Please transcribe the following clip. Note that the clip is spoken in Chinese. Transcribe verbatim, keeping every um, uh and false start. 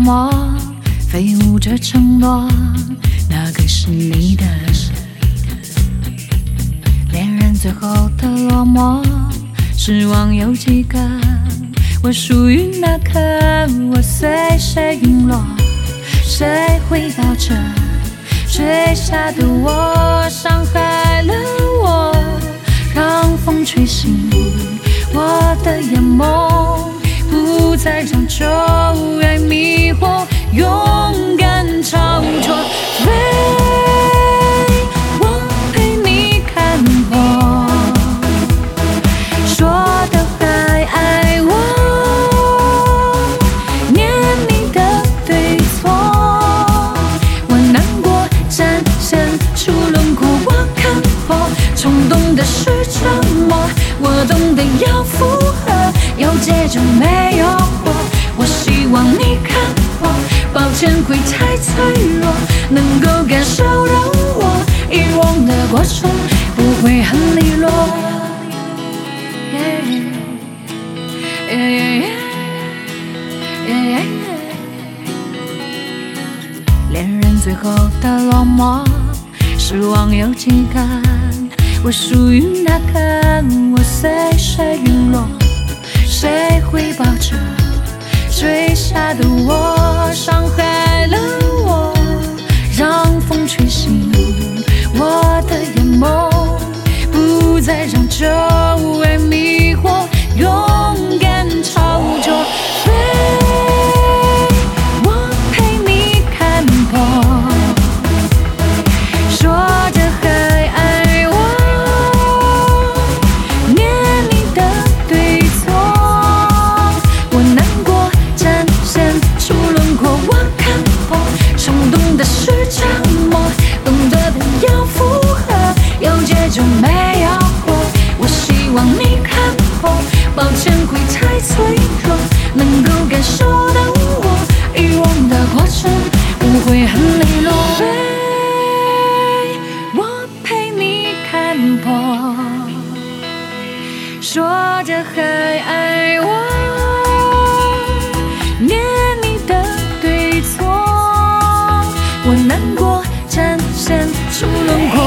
漠，飞舞着承诺，那个是你的。恋人最后的落寞，失望有几个？我属于那颗，我随谁陨落，谁会抱着坠下的我，伤害了我，让风吹醒我的眼眸，不再让旧爱迷惑，勇敢超脱。飞，我陪你看破，说的还爱我，念你的对错，我难过展现出轮廓，我看破冲动的是折磨，我懂得要附和，有节奏没有火，我希望你看破，抱歉会太脆弱，能够感受到我遗忘的过程不会很利落。Yeah, yeah, yeah, yeah, yeah. 恋人最后的落寞，失望有几个？我属于那颗，我随谁陨落，谁会抱着坠下的我，伤害了我，让风吹醒我的眼眸，不再让旧爱迷惑，勇敢超脱。飞，我陪你看破，说着还爱我，念你的对错，我难过展现出轮廓，我看破冲动的是折磨，懂得的要附和，有节奏没有火，我希望你看破，抱歉会太脆弱，能够感受到我遗忘的过程不会很利落。飞，我陪你看破，说着还爱我，念你的对错，我难过展现出轮廓。